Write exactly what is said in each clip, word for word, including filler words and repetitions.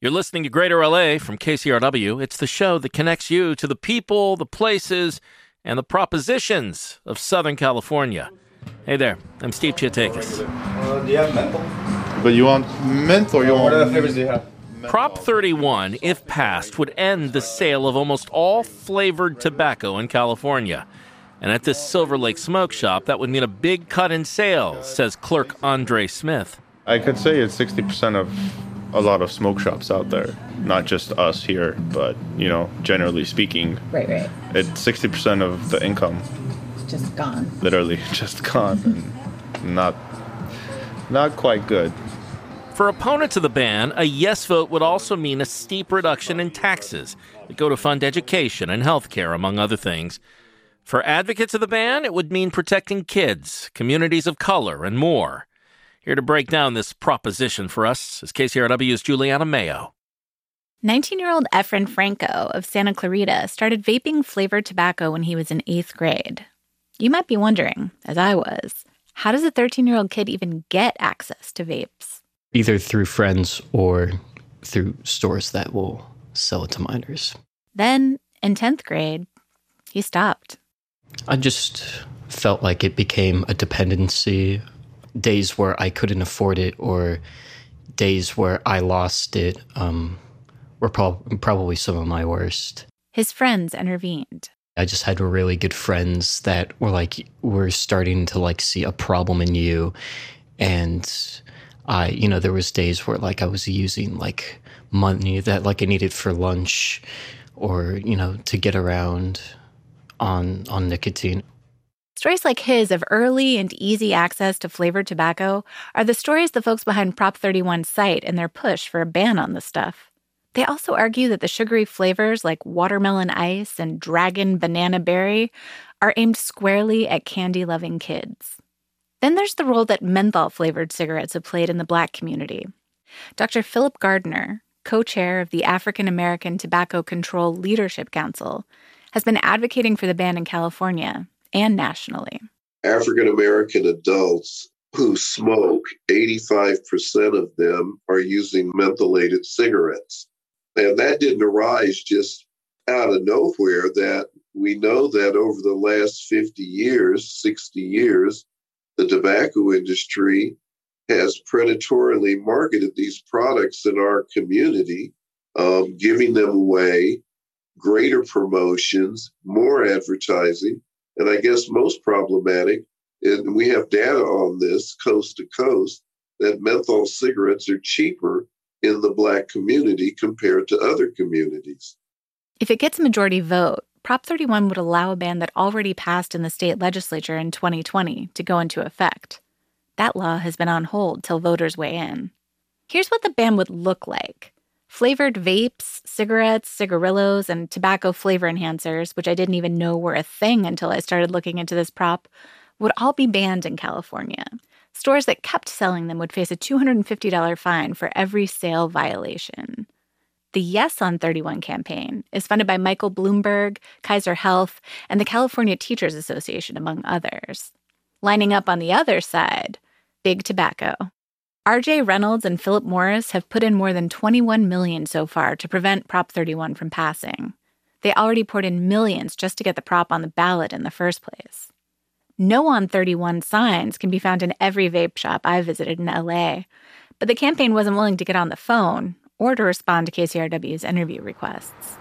You're listening to Greater L A from K C R W. It's the show that connects you to the people, the places, and the propositions of Southern California. Hey there, I'm Steve Chiatakis. Uh, do you have menthol? But you want menthol or you What want... other flavors do you have? Prop thirty-one, if passed, would end the sale of almost all flavored tobacco in California. And at this Silver Lake smoke shop, that would mean a big cut in sales, says clerk Andre Smith. I could say it's sixty percent of a lot of smoke shops out there. Not just us here, but, you know, generally speaking. Right, right. It's sixty percent of the income. It's just gone. Literally just gone. And not, not quite good. For opponents of the ban, a yes vote would also mean a steep reduction in taxes that go to fund education and health care, among other things. For advocates of the ban, it would mean protecting kids, communities of color, and more. Here to break down this proposition for us is K C R W's Juliana Mayo. nineteen-year-old Efren Franco of Santa Clarita started vaping flavored tobacco when he was in eighth grade. You might be wondering, as I was, how does a thirteen-year-old kid even get access to vapes? Either through friends or through stores that will sell it to minors. Then, in tenth grade, he stopped. I just felt like it became a dependency. Days where I couldn't afford it or days where I lost it um, were prob- probably some of my worst. His friends intervened. I just had really good friends that were like, we're starting to like see a problem in you. And I, you know, there was days where like I was using like money that like I needed for lunch or, you know, to get around on on nicotine. Stories like his of early and easy access to flavored tobacco are the stories the folks behind Prop thirty-one cite in their push for a ban on the stuff. They also argue that the sugary flavors like watermelon ice and dragon banana berry are aimed squarely at candy-loving kids. Then there's the role that menthol-flavored cigarettes have played in the Black community. Doctor Philip Gardner, co-chair of the African American Tobacco Control Leadership Council, has been advocating for the ban in California and nationally. African American adults who smoke, eighty-five percent of them are using mentholated cigarettes. And that didn't arise just out of nowhere. That we know that over the last fifty years, sixty years, the tobacco industry has predatorily marketed these products in our community, um, giving them away, greater promotions, more advertising. And I guess most problematic, and we have data on this coast to coast, that menthol cigarettes are cheaper in the Black community compared to other communities. If it gets a majority vote, Prop thirty-one would allow a ban that already passed in the state legislature in twenty twenty to go into effect. That law has been on hold till voters weigh in. Here's what the ban would look like. Flavored vapes, cigarettes, cigarillos, and tobacco flavor enhancers, which I didn't even know were a thing until I started looking into this prop, would all be banned in California. Stores that kept selling them would face a two hundred fifty dollars fine for every sale violation. The Yes on thirty-one campaign is funded by Michael Bloomberg, Kaiser Health, and the California Teachers Association, among others. Lining up on the other side, Big Tobacco. R J Reynolds and Philip Morris have put in more than twenty-one million dollars so far to prevent Prop thirty-one from passing. They already poured in millions just to get the prop on the ballot in the first place. No on thirty-one signs can be found in every vape shop I visited in L A, but the campaign wasn't willing to get on the phone or to respond to K C R W's interview requests.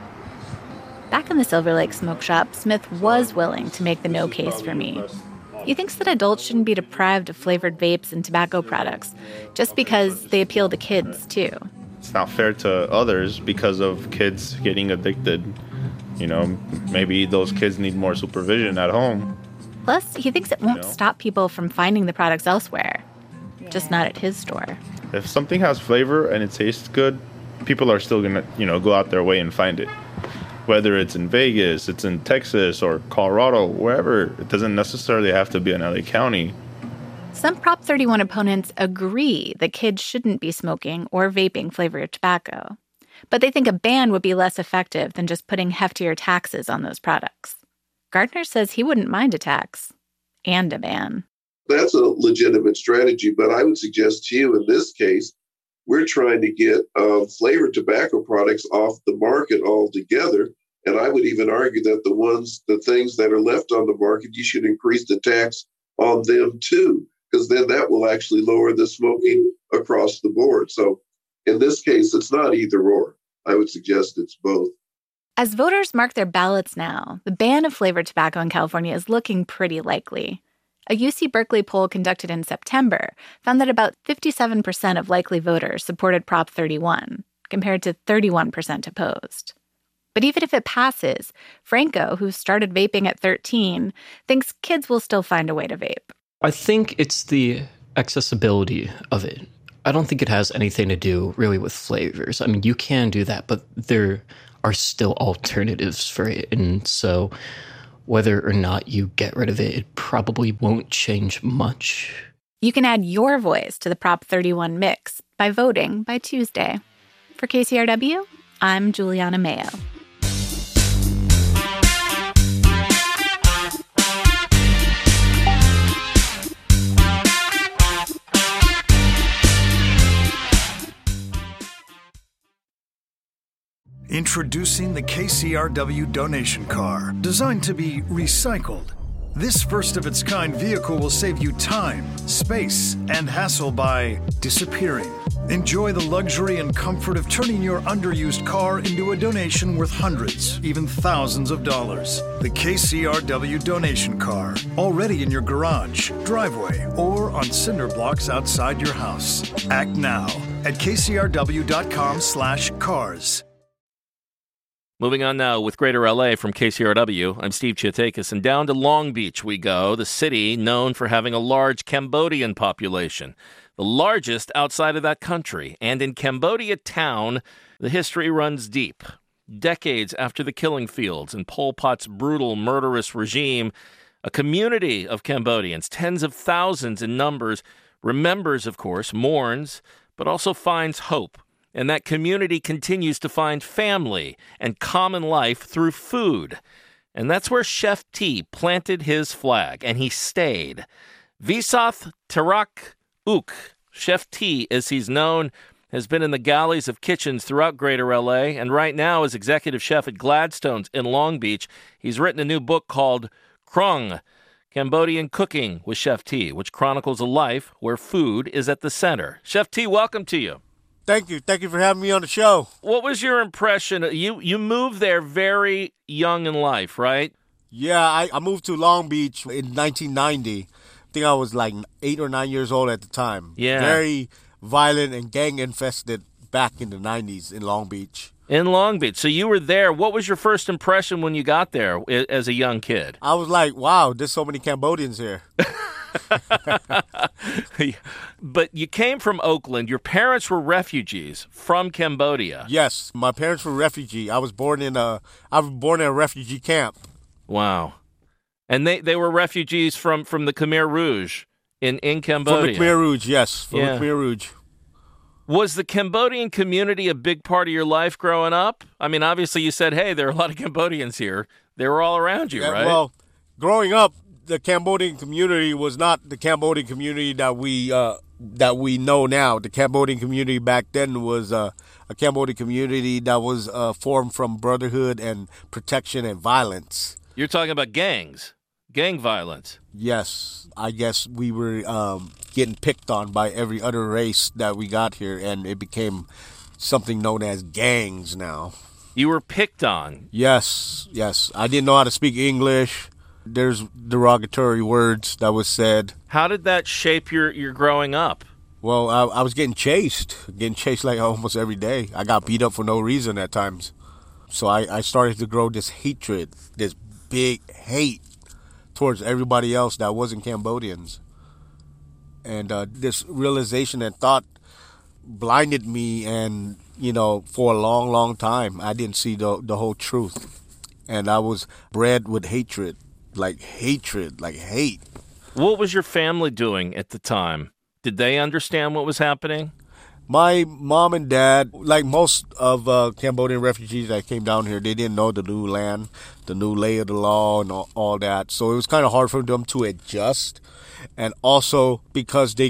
Back in the Silver Lake smoke shop, Smith was willing to make the no case for me. He thinks that adults shouldn't be deprived of flavored vapes and tobacco products just because they appeal to kids, too. It's not fair to others because of kids getting addicted. You know, maybe those kids need more supervision at home. Plus, he thinks it won't You know? stop people from finding the products elsewhere, just not at his store. If something has flavor and it tastes good, people are still going to, you know, go out their way and find it. Whether it's in Vegas, it's in Texas or Colorado, wherever. It doesn't necessarily have to be in L A County. Some Prop thirty-one opponents agree that kids shouldn't be smoking or vaping flavored tobacco, but they think a ban would be less effective than just putting heftier taxes on those products. Gardner says he wouldn't mind a tax and a ban. That's a legitimate strategy, but I would suggest to you in this case, we're trying to get um, flavored tobacco products off the market altogether. And I would even argue that the ones, the things that are left on the market, you should increase the tax on them too, because then that will actually lower the smoking across the board. So in this case, it's not either or. I would suggest it's both. As voters mark their ballots now, the ban of flavored tobacco in California is looking pretty likely. A U C Berkeley poll conducted in September found that about fifty-seven percent of likely voters supported Prop thirty-one, compared to thirty-one percent opposed. But even if it passes, Franco, who started vaping at thirteen, thinks kids will still find a way to vape. I think it's the accessibility of it. I don't think it has anything to do really with flavors. I mean, you can do that, but there are still alternatives for it. And so whether or not you get rid of it, it probably won't change much. You can add your voice to the Prop thirty-one mix by voting by Tuesday. For K C R W, I'm Juliana Mayo. Introducing the K C R W donation car, designed to be recycled. This first-of-its-kind vehicle will save you time, space, and hassle by disappearing. Enjoy the luxury and comfort of turning your underused car into a donation worth hundreds, even thousands of dollars. The K C R W donation car, already in your garage, driveway, or on cinder blocks outside your house. Act now at kcrw.com slash cars. Moving on now with Greater L A from K C R W, I'm Steve Chiatakis, and down to Long Beach we go, the city known for having a large Cambodian population, the largest outside of that country. And in Cambodia town, the history runs deep. Decades after the killing fields and Pol Pot's brutal, murderous regime, a community of Cambodians, tens of thousands in numbers, remembers, of course, mourns, but also finds hope. And that community continues to find family and common life through food. And that's where Chef T planted his flag, and he stayed. Visath Tarak Uk, Chef T, as he's known, has been in the galleys of kitchens throughout Greater L A, and right now is executive chef at Gladstone's in Long Beach. He's written a new book called Krong, Cambodian Cooking with Chef T, which chronicles a life where food is at the center. Chef T, welcome to you. Thank you. Thank you for having me on the show. What was your impression? You you moved there very young in life, right? Yeah, I, I moved to Long Beach in nineteen ninety. I think I was like eight or nine years old at the time. Yeah. Very violent and gang-infested back in the nineties in Long Beach. In Long Beach. So you were there. What was your first impression when you got there as a young kid? I was like, wow, there's so many Cambodians here. But you came from Oakland. Your parents were refugees from Cambodia. Yes, my parents were refugee. I was born in a I was born in a refugee camp. Wow. And they, they were refugees from, from the Khmer Rouge in, in Cambodia. From the Khmer Rouge, yes. From yeah. the Khmer Rouge. Was the Cambodian community a big part of your life growing up? I mean, obviously you said, hey, there are a lot of Cambodians here. They were all around you, yeah, right? Well, growing up, the Cambodian community was not the Cambodian community that we uh, that we know now. The Cambodian community back then was uh, a Cambodian community that was uh, formed from brotherhood and protection and violence. You're talking about gangs, gang violence. Yes, I guess we were um, getting picked on by every other race that we got here, and it became something known as gangs now. You were picked on? Yes, yes. I didn't know how to speak English. There's derogatory words that was said. How did that shape your, your growing up? Well, I, I was getting chased, getting chased like almost every day. I got beat up for no reason at times. So I, I started to grow this hatred, this big hate towards everybody else that wasn't Cambodians. And uh, this realization and thought blinded me, and, you know, for a long, long time, I didn't see the the whole truth. And I was bred with hatred. Like hatred, like hate. What was your family doing at the time? Did they understand what was happening? My mom and dad, like most of uh, Cambodian refugees that came down here, they didn't know the new land, the new lay of the law and all, all that. So it was kind of hard for them to adjust. And also because they got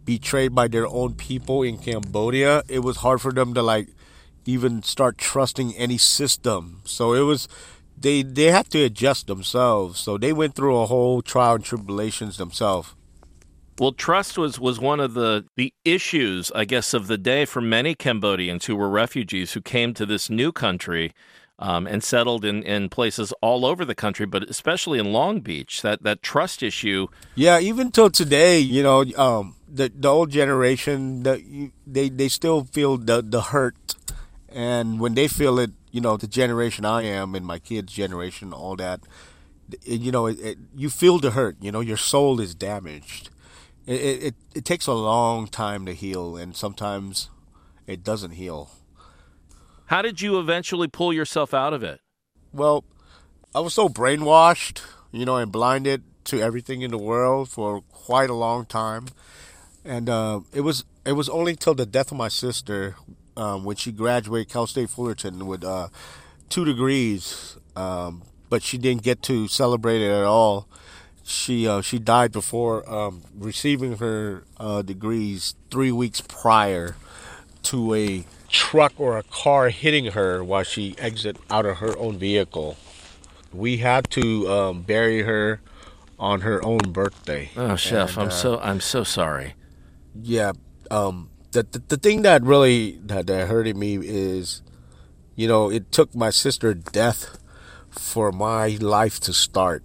betrayed by their own people in Cambodia, it was hard for them to like even start trusting any system. So it was they they had to adjust themselves. So they went through a whole trial and tribulations themselves. Well, trust was, was one of the, the issues, I guess, of the day for many Cambodians who were refugees who came to this new country um, and settled in, in places all over the country, but especially in Long Beach. That that trust issue. Yeah, even till today, you know, um, the the old generation, the, they they still feel the the hurt, and when they feel it, you know, the generation I am and my kids' generation, all that, it, you know, it, it, you feel the hurt. You know, your soul is damaged. It, it it takes a long time to heal, and sometimes it doesn't heal. How did you eventually pull yourself out of it? Well, I was so brainwashed, you know, and blinded to everything in the world for quite a long time, and uh, it was it was only till the death of my sister, um, when she graduated Cal State Fullerton with uh, two degrees, um, but she didn't get to celebrate it at all. She uh, she died before um, receiving her uh, degrees three weeks prior to a truck or a car hitting her while she exited out of her own vehicle. We had to um, bury her on her own birthday. Oh, Chef, and, I'm uh, so I'm so sorry. Yeah, um, the, the the thing that really that, that hurted me is, you know, it took my sister's death for my life to start.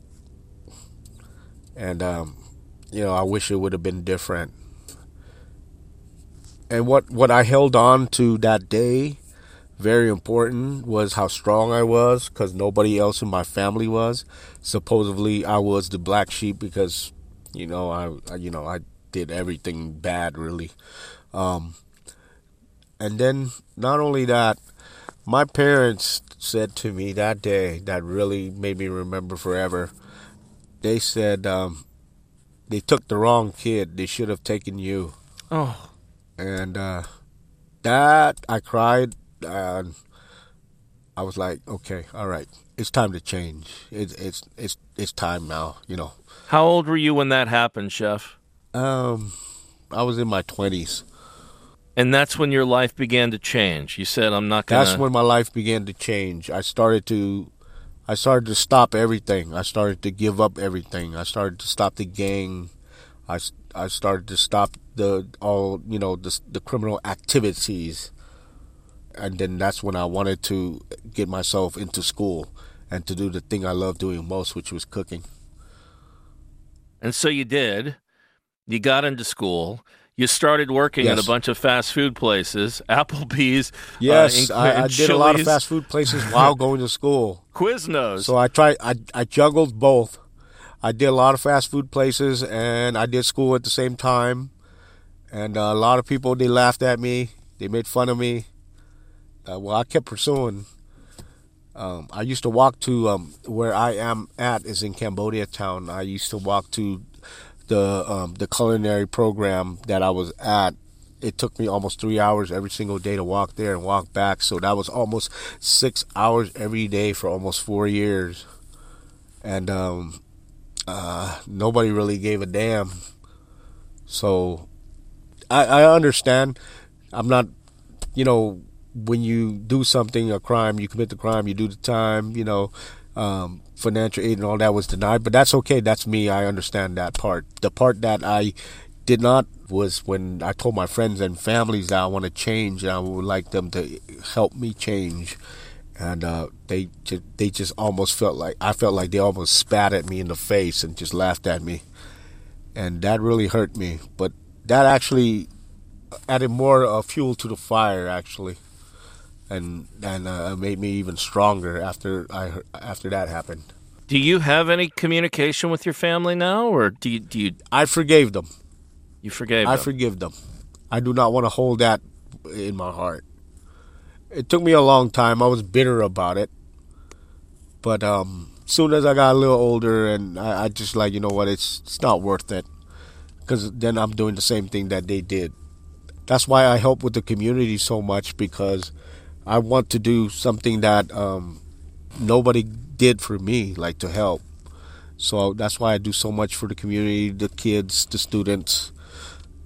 And, um, you know, I wish it would have been different. And what, what I held on to that day, very important, was how strong I was, because nobody else in my family was. Supposedly, I was the black sheep because, you know, I, I you know, I did everything bad, really. Um, and then, not only that, my parents said to me that day, that really made me remember forever. They said um, they took the wrong kid. They should have taken you. Oh. And uh, that, I cried. And I was like, okay, all right. It's time to change. It's it's it's it's time now, you know. How old were you when that happened, Chef? Um, I was in my twenties. And that's when your life began to change. You said, I'm not going to... That's when my life began to change. I started to... I started to stop everything. I started to give up everything. I started to stop the gang. I, I started to stop the all you know the the criminal activities, and then that's when I wanted to get myself into school and to do the thing I love doing most, which was cooking. And so you did. You got into school. You started working Yes. at a bunch of fast food places, Applebee's. Yes, uh, I, I and did a lot of Chili's. fast food places while going to school. Quiznos. So I tried. I I juggled both. I did a lot of fast food places, and I did school at the same time. And uh, a lot of people, they laughed at me. They made fun of me. Uh, well, I kept pursuing. Um, I used to walk to um, where I am at is in Cambodia town. I used to walk to the um, the culinary program that I was at. It took me almost three hours every single day to walk there and walk back. So that was almost six hours every day for almost four years. And um, uh, nobody really gave a damn. So I, I understand. I'm not, you know, when you do something, a crime, you commit the crime, you do the time, you know, um, financial aid and all that was denied. But that's okay. That's me. I understand that part. The part that I did not was when I told my friends and families that I want to change and I would like them to help me change. And uh, they ju- they just almost felt like, I felt like they almost spat at me in the face and just laughed at me. And that really hurt me. But that actually added more uh, fuel to the fire, actually. And and uh, made me even stronger after I after that happened. Do you have any communication with your family now, or do you? Do you I forgave them. You forgave I them? forgive them. I do not want to hold that in my heart. It took me a long time. I was bitter about it. But um, soon as I got a little older, and I, I just like, you know what, it's it's not worth it. Because then I'm doing the same thing that they did. That's why I help with the community so much, because I want to do something that um, nobody did for me, like to help. So that's why I do so much for the community, the kids, the students.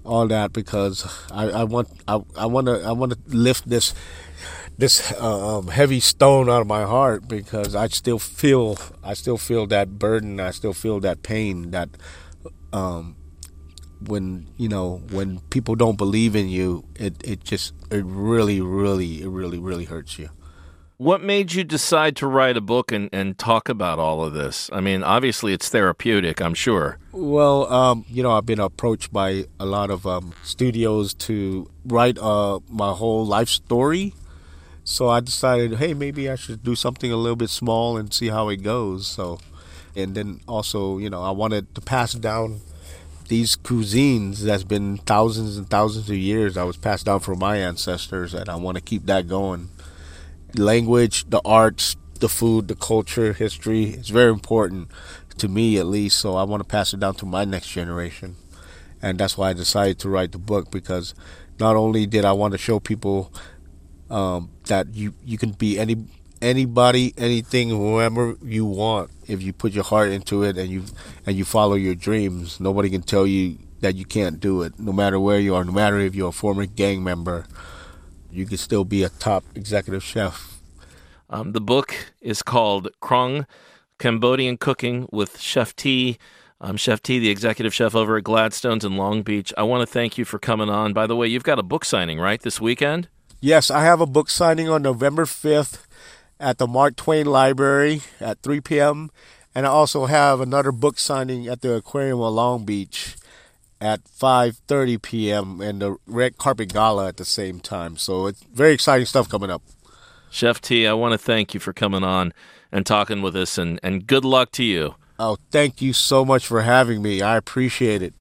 all that because I, I want I, I want to I want to lift this this uh, um, heavy stone out of my heart because I still feel I still feel that burden. I still feel that pain that um, when you know when people don't believe in you, it it just it really really it really really hurts you. What made you decide to write a book and, and talk about all of this? I mean, obviously it's therapeutic, I'm sure. Well, um, you know, I've been approached by a lot of um, studios to write uh, my whole life story. So I decided, hey, maybe I should do something a little bit small and see how it goes. So, and then also, you know, I wanted to pass down these cuisines that's been thousands and thousands of years that was passed down from my ancestors, and I want to keep that going. Language, the arts, the food, the culture, history, it's very important to me at least, so I want to pass it down to my next generation. And that's why I decided to write the book, because not only did I want to show people um, that you, you can be any anybody, anything, whoever you want if you put your heart into it and you and you follow your dreams. Nobody can tell you that you can't do it, no matter where you are, no matter if you're a former gang member. You can still be a top executive chef. Um, the book is called Krung, Cambodian Cooking with Chef T. I'm Chef T, the executive chef over at Gladstone's in Long Beach. I want to thank you for coming on. By the way, you've got a book signing, right, this weekend? Yes, I have a book signing on November fifth at the Mark Twain Library at three p.m. And I also have another book signing at the Aquarium of Long Beach at five thirty p.m. and the Red Carpet Gala at the same time. So it's very exciting stuff coming up. Chef T, I want to thank you for coming on and talking with us, and, and good luck to you. Oh, thank you so much for having me. I appreciate it.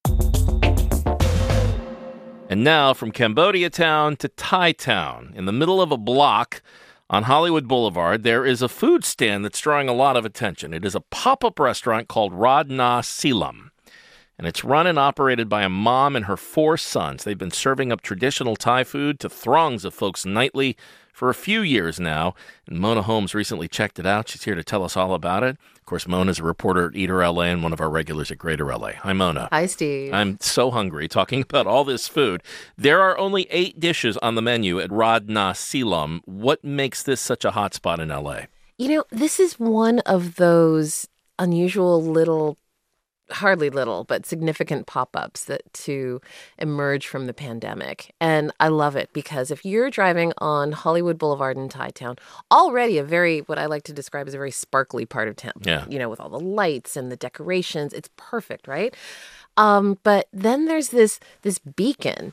And now from Cambodia Town to Thai Town, in the middle of a block on Hollywood Boulevard, there is a food stand that's drawing a lot of attention. It is a pop-up restaurant called Rad Na Silam. And it's run and operated by a mom and her four sons. They've been serving up traditional Thai food to throngs of folks nightly for a few years now. And Mona Holmes recently checked it out. She's here to tell us all about it. Of course, Mona's a reporter at Eater L A and one of our regulars at Greater L A. Hi, Mona. Hi, Steve. I'm so hungry talking about all this food. There are only eight dishes on the menu at Rad Na Silam. What makes this such a hot spot in L A? You know, this is one of those unusual little hardly little, but significant pop-ups that to emerge from the pandemic. And I love it because if you're driving on Hollywood Boulevard in Thai Town, already a very, what I like to describe as a very sparkly part of town, yeah. you know, with all the lights and the decorations, it's perfect, right? Um, but then there's this this beacon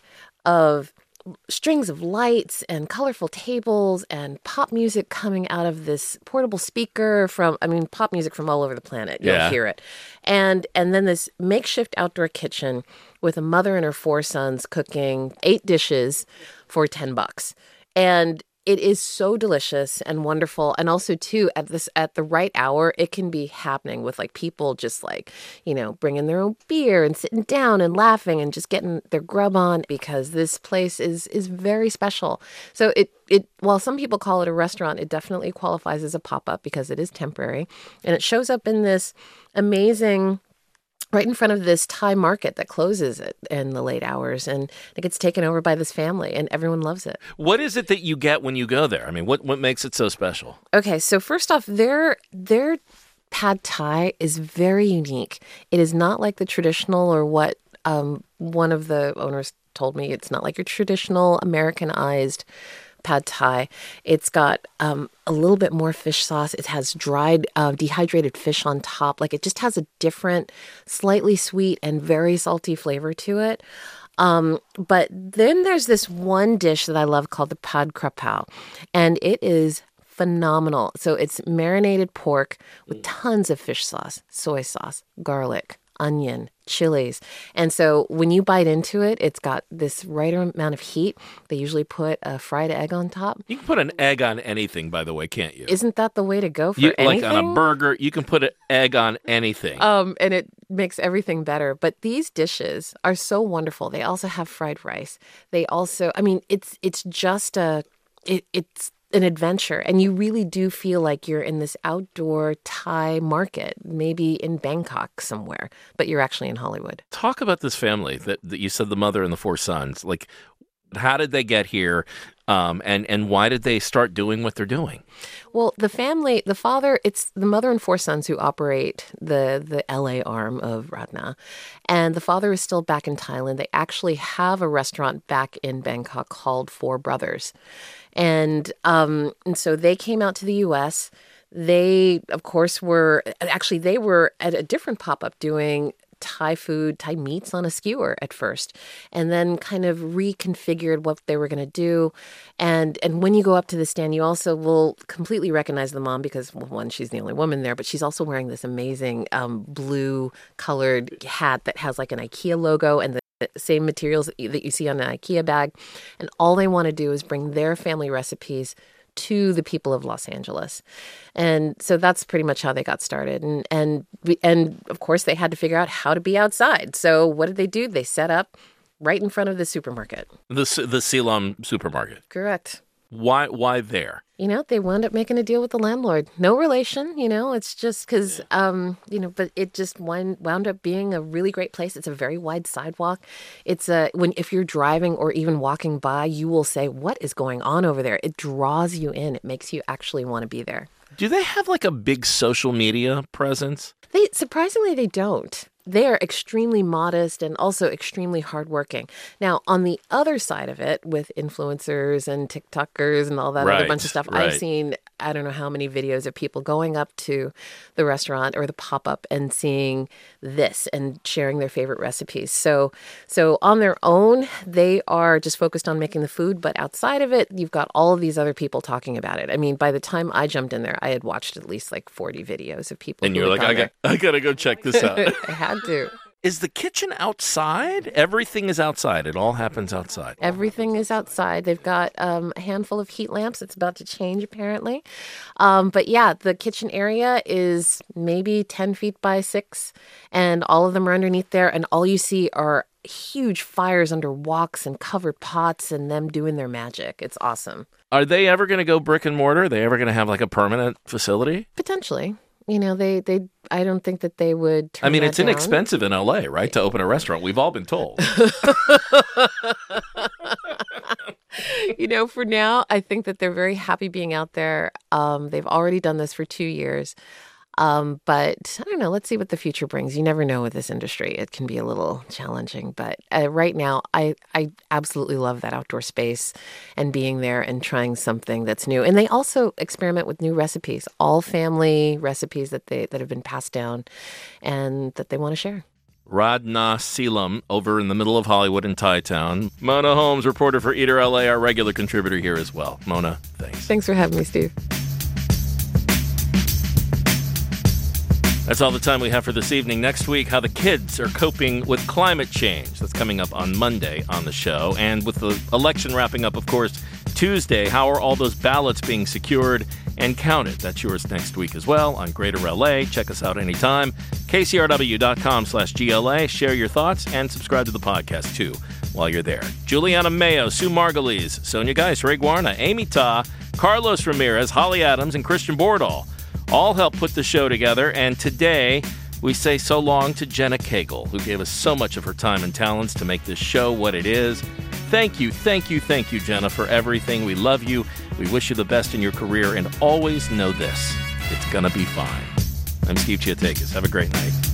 of strings of lights and colorful tables and pop music coming out of this portable speaker from, I mean, pop music from all over the planet. You'll yeah. hear it. And and then this makeshift outdoor kitchen with a mother and her four sons cooking eight dishes for ten bucks. And it is so delicious and wonderful. And also, too, at this at the right hour, it can be happening with like people just like, you know, bringing their own beer and sitting down and laughing and just getting their grub on because this place is is very special. So it it while some people call it a restaurant, it definitely qualifies as a pop-up because it is temporary. And it shows up in this amazing right in front of this Thai market that closes it in the late hours, and it gets taken over by this family, and everyone loves it. What is it that you get when you go there? I mean, what, what makes it so special? Okay, so first off, their their pad Thai is very unique. It is not like the traditional, or what um, one of the owners told me, it's not like your traditional Americanized pad Thai. It's got um, a little bit more fish sauce. It has dried, uh, dehydrated fish on top. Like it just has a different, slightly sweet and very salty flavor to it. Um, but then there's this one dish that I love called the pad krapao, and it is phenomenal. So it's marinated pork with tons of fish sauce, soy sauce, garlic, onion, chilies. And so when you bite into it, it's got this right amount of heat. They usually put a fried egg on top. You can put an egg on anything, by the way, can't you? Isn't that the way to go for you, anything? Like on a burger, you can put an egg on anything. Um, and it makes everything better. But these dishes are so wonderful. They also have fried rice. They also, I mean, it's it's just a, it, it's an adventure. And you really do feel like you're in this outdoor Thai market, maybe in Bangkok somewhere, but you're actually in Hollywood. Talk about this family that, that you said, the mother and the four sons. Like, how did they get here? Um, and, and why did they start doing what they're doing? Well, the family, the father, it's the mother and four sons who operate the, the L A arm of Radna. And the father is still back in Thailand. They actually have a restaurant back in Bangkok called Four Brothers. And, um, and so they came out to the U S. They, of course, were, actually, they were at a different pop-up doing Thai food, Thai meats on a skewer at first, and then kind of reconfigured what they were going to do. And and when you go up to the stand, you also will completely recognize the mom because, well, one, she's the only woman there, but she's also wearing this amazing um, blue-colored hat that has like an IKEA logo and the same materials that you, that you see on an IKEA bag. And all they want to do is bring their family recipes to the people of Los Angeles. And so that's pretty much how they got started. And and we, and of course, they had to figure out how to be outside. So what did they do? They set up right in front of the supermarket. The the Siloam supermarket. Correct. Why why there? You know, they wound up making a deal with the landlord. No relation, you know, it's just because, um, you know, but it just wind, wound up being a really great place. It's a very wide sidewalk. It's a, when, if you're driving or even walking by, you will say, what is going on over there? It draws you in. It makes you actually want to be there. Do they have like a big social media presence? They, surprisingly, they don't. They are extremely modest and also extremely hardworking. Now, on the other side of it, with influencers and TikTokers and all that right, other bunch of stuff, right. I've seen, I don't know how many videos of people going up to the restaurant or the pop-up and seeing this and sharing their favorite recipes. So, so on their own, they are just focused on making the food. But outside of it, you've got all of these other people talking about it. I mean, by the time I jumped in there, I had watched at least like forty videos of people. And you're like, I got, I got to go check this out. I had to. Is the kitchen outside? Everything is outside. It all happens outside. Everything is outside. They've got um, a handful of heat lamps. It's about to change, apparently. Um, but yeah, the kitchen area is maybe ten feet by six, and all of them are underneath there. And all you see are huge fires under woks and covered pots and them doing their magic. It's awesome. Are they ever going to go brick and mortar? Are they ever going to have like a permanent facility? Potentially. You know, they, they, I don't think that they would turn I mean, that it's down. inexpensive in L A, right, to open a restaurant. We've all been told. You know, for now, I think that they're very happy being out there. Um, they've already done this for two years. Um, but I don't know. Let's see what the future brings. You never know with this industry. It can be a little challenging. But uh, right now, I, I absolutely love that outdoor space and being there and trying something that's new. And they also experiment with new recipes, all family recipes that they that have been passed down and that they want to share. Radna Siloam over in the middle of Hollywood in Thai Town. Mona Holmes, reporter for Eater L A, our regular contributor here as well. Mona, thanks. Thanks for having me, Steve. That's all the time we have for this evening. Next week, how the kids are coping with climate change. That's coming up on Monday on the show. And with the election wrapping up, of course, Tuesday, how are all those ballots being secured and counted? That's yours next week as well on Greater L A. Check us out anytime. K C R W dot com slash G L A. Share your thoughts and subscribe to the podcast, too, while you're there. Juliana Mayo, Sue Margulies, Sonia Geis, Ray Guarna, Amy Ta, Carlos Ramirez, Holly Adams, and Christian Bordahl all helped put the show together. And today, we say so long to Jenna Cagle, who gave us so much of her time and talents to make this show what it is. Thank you, thank you, thank you, Jenna, for everything. We love you. We wish you the best in your career. And always know this, it's going to be fine. I'm Steve Chiatakis. Have a great night.